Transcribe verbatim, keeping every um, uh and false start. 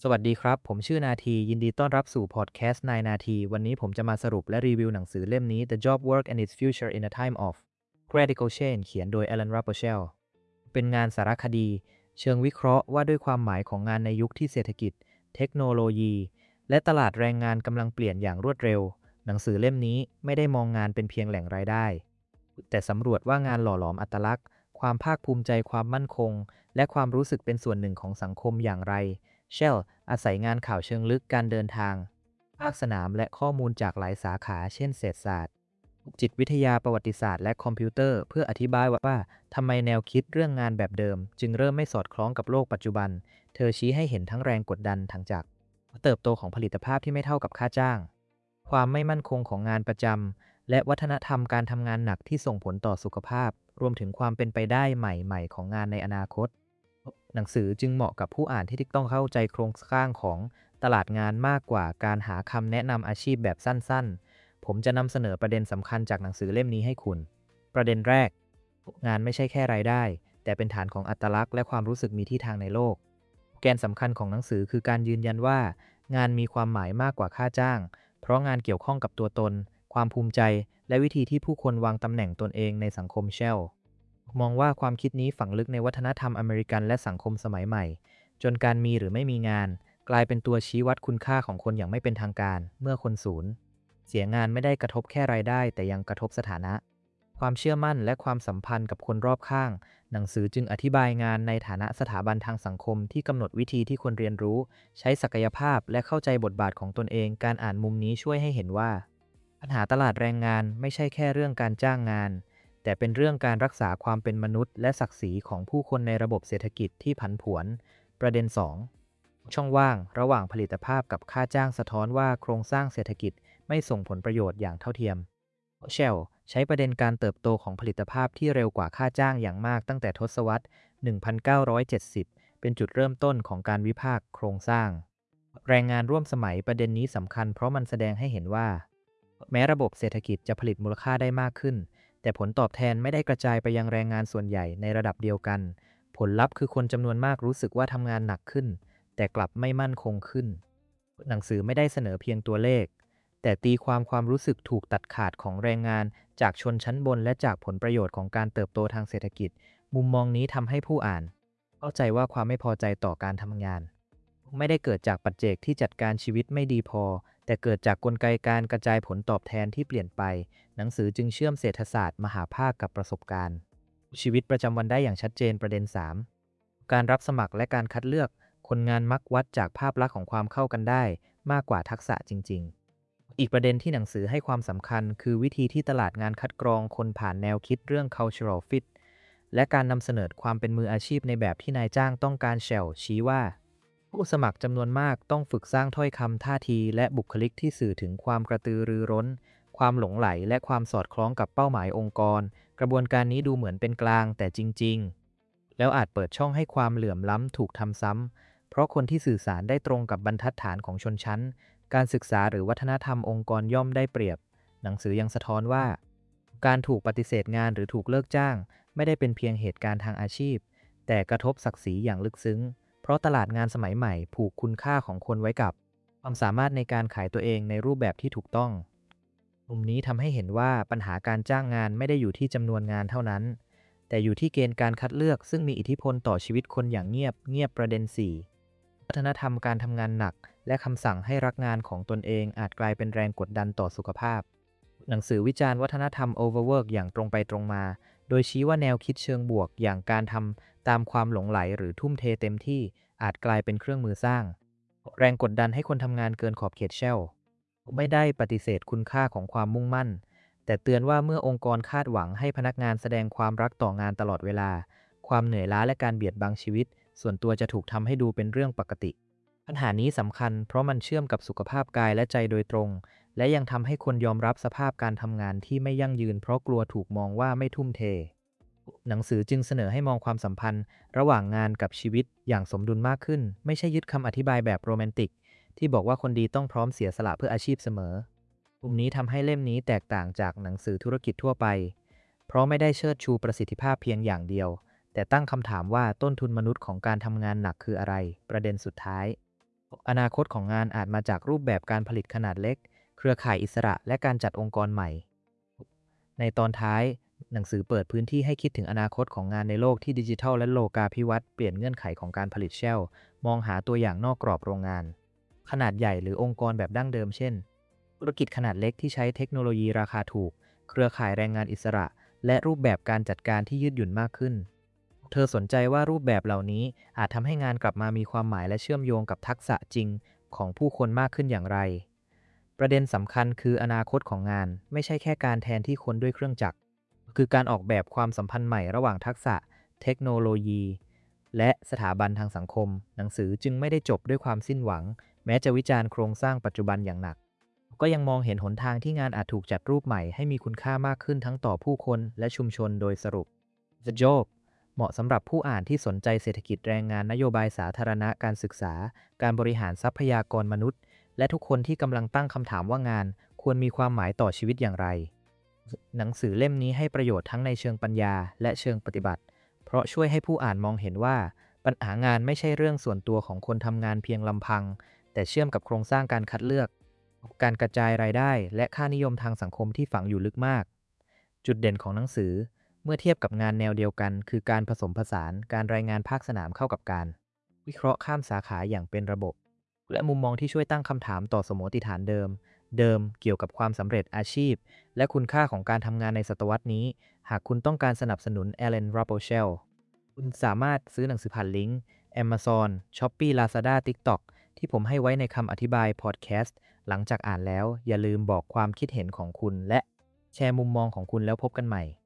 สวัสดีครับผมชื่อนาทียินดีต้อนรับสู่พอดแคสต์นายนาทีวันนี้ผมจะมาสรุปและรีวิวหนังสือเล่มนี้ The Job Work and Its Future in a Time of Radical Change เขียนโดย Alan Rapoport เป็นงานสารคดีเชิงวิเคราะห์ว่าด้วยความหมายของงานในยุคที่เศรษฐกิจเทคโนโลยีและตลาดแรงงานกำลังเปลี่ยนอย่างรวดเร็วหนังสือเล่มนี้ไม่ได้มองงานเป็นเพียงแหล่งรายได้แต่สำรวจว่างานหล่อหลอมอัตลักษณ์ความภาคภูมิใจความมั่นคงและความรู้สึกเป็นส่วนหนึ่งของสังคมอย่างไร Shell อาศัยงานข่าวเชิงลึกการเดินทางภาคสนามและข้อมูลจากหลายสาขาเช่นเศรษฐศาสตร์จิตวิทยาประวัติศาสตร์และคอมพิวเตอร์เพื่ออธิบายว่าทำไมแนวคิดเรื่องงานแบบเดิมจึงเริ่มไม่สอดคล้องกับโลกปัจจุบันเธอชี้ให้เห็นทั้งแรงกดดันทางจากเติบโตของผลิตภาพที่ไม่เท่ากับค่าจ้างความไม่มั่นคงของงานประจำและวัฒนธรรมการทำงานหนักที่ส่งผลต่อสุขภาพรวมถึงความเป็นไปได้ใหม่ๆของงานในอนาคต หนังสือจึงเหมาะกับผู้อ่านที่ต้องเข้าใจโครงสร้างของตลาดงานมากกว่าการหาคำแนะนำอาชีพแบบสั้นๆ ผมจะนำเสนอประเด็นสำคัญจากหนังสือเล่มนี้ให้คุณ ประเด็นแรก งานไม่ใช่แค่รายได้ แต่เป็นฐานของอัตลักษณ์และความรู้สึกมีที่ทางในโลก แกนสำคัญของหนังสือคือการยืนยันว่า งานมีความหมายมากกว่าค่าจ้าง เพราะงานเกี่ยวข้องกับตัวตน ความภูมิใจ และวิธีที่ผู้คนวางตำแหน่งตนเองในสังคมเชล มองว่าความคิดนี้ฝังลึกในวัฒนธรรมอเมริกันและสังคมสมัยใหม่จนการมีหรือไม่มีงานกลายเป็นตัวชี้วัดคุณค่าของคนอย่างไม่เป็นทางการเมื่อคนสูญเสียงานไม่ได้กระทบแค่รายได้แต่ยังกระทบสถานะความเชื่อมั่นและความสัมพันธ์กับคนรอบข้างหนังสือจึงอธิบายงานในฐานะสถาบันทางสังคมที่กำหนดวิธีที่คนเรียนรู้ใช้ศักยภาพและเข้าใจบทบาทของตนเองการอ่านมุมนี้ช่วยให้เห็นว่าปัญหาตลาดแรงงานไม่ใช่แค่เรื่องการจ้างงานแต่เป็นเรื่องการรักษาความเป็นมนุษย์และศักดิ์ศรีของผู้คนในระบบเศรษฐกิจที่ผันผวนประเด็นสองช่องว่างระหว่างผลิตภาพกับค่าจ้างสะท้อนว่าโครงสร้างเศรษฐกิจไม่ส่งผลประโยชน์อย่างเท่าเทียมเชลใช้ประเด็นการเติบโตของผลิตภาพที่เร็วกว่าค่าจ้างอย่างมากตั้งแต่ทศวรรษ หนึ่งพันเก้าร้อยเจ็ดสิบ เป็นจุดเริ่มต้นของการวิพากษ์โครงสร้างแรงงานร่วมสมัยประเด็นนี้สำคัญเพราะมันแสดงให้เห็นว่าแม้ระบบเศรษฐกิจจะผลิตมูลค่าได้มากขึ้นแต่ผลตอบแทนไม่ได้กระจายไปยังแรงงานส่วนใหญ่ในระดับเดียวกันผลลัพธ์คือคนจำนวนมากรู้สึกว่าทำงานหนักขึ้นแต่กลับไม่มั่นคงขึ้นหนังสือไม่ได้เสนอเพียงตัวเลขแต่ตีความความรู้สึกถูกตัดขาดของแรงงานจากชนชั้นบนและจากผลประโยชน์ของการเติบโตทางเศรษฐกิจมุมมองนี้ทำให้ผู้อ่านเข้าใจว่าความไม่พอใจต่อการทำงานไม่ได้เกิดจากปัจเจกที่จัดการชีวิตไม่ดีพอแต่เกิดจากกลไกการกระจายผลตอบแทนที่เปลี่ยนไปหนังสือจึงเชื่อมเศรษฐศาสตร์มหาภาคกับประสบการณ์ชีวิตประจำวันได้อย่างชัดเจนประเด็นสามการรับสมัครและการคัดเลือกคนงานมักวัดจากภาพลักษณ์ของความเข้ากันได้มากกว่าทักษะจริงๆอีกประเด็นที่หนังสือให้ความสำคัญคือวิธีที่ตลาดงานคัดกรองคนผ่านแนวคิดเรื่อง cultural fit และการนำเสนอความเป็นมืออาชีพในแบบที่นายจ้างต้องการเชลชี้ว่าผู้สมัครจำนวนมากต้องฝึกสร้างถ้อยคำท่าทีและบุคลิกที่สื่อถึงความกระตือรือร้นความหลงไหลและความสอดคล้องกับเป้าหมายองค์กรกระบวนการนี้ดูเหมือนเป็นกลางแต่จริงๆแล้วอาจเปิดช่องให้ความเหลื่อมล้ำถูกทำซ้ำเพราะคนที่สื่อสารได้ตรงกับบรรทัดฐานของชนชั้นการศึกษาหรือวัฒนธรรมองค์กรย่อมได้เปรียบหนังสือยังสะท้อนว่าการถูกปฏิเสธงานหรือถูกเลิกจ้างไม่ได้เป็นเพียงเหตุการณ์ทางอาชีพแต่กระทบศักดิ์ศรีอย่างลึกซึ้งเพราะตลาดงานสมัยใหม่ผูกคุณค่าของคนไว้กับความสามารถในการขายตัวเองในรูปแบบที่ถูกต้องมุมนี้ทำให้เห็นว่าปัญหาการจ้างงานไม่ได้อยู่ที่จำนวนงานเท่านั้นแต่อยู่ที่เกณฑ์การคัดเลือกซึ่งมีอิทธิพลต่อชีวิตคนอย่างเงียบเงียบประเด็นสี่วัฒนธรรมการทำงานหนักและคำสั่งให้รักงานของตนเองอาจกลายเป็นแรงกดดันต่อสุขภาพหนังสือวิจารณ์วัฒนธรรม overwork อย่างตรงไปตรงมาโดยชี้ว่าแนวคิดเชิงบวกอย่างการทำตามความหลงไหลหรือทุ่มเทเต็มที่อาจกลายเป็นเครื่องมือสร้างแรงกดดันให้คนทำงานเกินขอบเขตเชลไม่ได้ปฏิเสธคุณค่าของความมุ่งมั่นแต่เตือนว่าเมื่อองค์กรคาดหวังให้พนักงานแสดงความรักต่องานตลอดเวลาความเหนื่อยล้าและการเบียดบังชีวิตส่วนตัวจะถูกทำให้ดูเป็นเรื่องปกติปัญหานี้สำคัญเพราะมันเชื่อมกับสุขภาพกายและใจโดยตรงและยังทำให้คนยอมรับสภาพการทำงานที่ไม่ยั่งยืนเพราะกลัวถูกมองว่าไม่ทุ่มเทหนังสือจึงเสนอให้มองความสัมพันธ์ระหว่างงานกับชีวิตอย่างสมดุลมากขึ้นไม่ใช่ยึดคำอธิบายแบบโรแมนติกที่บอกว่าคนดีต้องพร้อมเสียสละเพื่ออาชีพเสมอกลุ่มนี้ทำให้เล่มนี้แตกต่างจากหนังสือธุรกิจทั่วไปเพราะไม่ได้เชิดชูประสิทธิภาพเพียงอย่างเดียวแต่ตั้งคำถามว่าต้นทุนมนุษย์ของการทำงานหนักคืออะไรประเด็นสุดท้ายอนาคตของงานอาจมาจากรูปแบบการผลิตขนาดเล็ก เครือข่ายอิสระ และการจัดองค์กรใหม่ ในตอนท้ายหนังสือเปิดพื้นที่ให้คิดถึงอนาคตของงานในโลกที่ดิจิทัลและโลกาภิวัตน์เปลี่ยนเงื่อนไขของการผลิตเชลล์มองหาตัวอย่างนอกกรอบโรงงานขนาดใหญ่หรือองค์กรแบบดั้งเดิมเช่นธุรกิจขนาดเล็กที่ใช้เทคโนโลยีราคาถูกเครือข่ายแรงงานอิสระและรูปแบบการจัดการที่ยืดหยุ่นมากขึ้นเธอสนใจว่ารูปแบบเหล่านี้อาจทำให้งานกลับมามีความหมายและเชื่อมโยงกับทักษะจริงของผู้คนมากขึ้นอย่างไรประเด็นสำคัญคืออนาคตของงานไม่ใช่แค่การแทนที่คนด้วยเครื่องจักร คือการออกแบบความสัมพันธ์ใหม่ระหว่างทักษะเทคโนโลยีและสถาบันทางสังคมหนังสือจึงไม่ได้จบด้วยความสิ้นหวังแม้จะวิจารณ์โครงสร้างปัจจุบันอย่างหนักก็ยังมองเห็นหนทางที่งานอาจถูกจัดรูปใหม่ให้มีคุณค่ามากขึ้นทั้งต่อผู้คนและชุมชนโดยสรุป The Job เหมาะสำหรับผู้อ่านที่สนใจเศรษฐกิจแรงงานนโยบายสาธารณะการศึกษาการบริหารทรัพยากรมนุษย์และทุกคนที่กำลังตั้งคำถามว่างานควรมีความหมายต่อชีวิตอย่างไร หนังสือเล่มนี้ให้ประโยชน์ทั้งในเชิงปัญญาและเชิงปฏิบัติ เพราะช่วยให้ผู้อ่านมองเห็นว่าปัญหางานไม่ใช่เรื่องส่วนตัวของคนทำงานเพียงลำพัง แต่เชื่อมกับโครงสร้างการคัดเลือก การกระจายรายได้และค่านิยมทางสังคมที่ฝังอยู่ลึกมาก จุดเด่นของหนังสือเมื่อเทียบกับงานแนวเดียวกัน คือการผสมผสานการรายงานภาคสนามเข้ากับการวิเคราะห์ข้ามสาขาอย่างเป็นระบบ และมุมมองที่ช่วยตั้งคำถามต่อสมมติฐานเดิม เดิมเกี่ยวกับความสำเร็จอาชีพ และคุณค่าของการทำงานในศตวรรษนี้ หากคุณต้องการสนับสนุน Ellen Rapochel คุณสามารถซื้อหนังสือผ่านลิงก์ Amazon, Shopee, Lazada, TikTok ที่ผมให้ไว้ในคำอธิบายพอดแคสต์หลังจากอ่านแล้วอย่าลืมบอกความคิดเห็นของคุณและแชร์มุมมองของคุณแล้วพบกันใหม่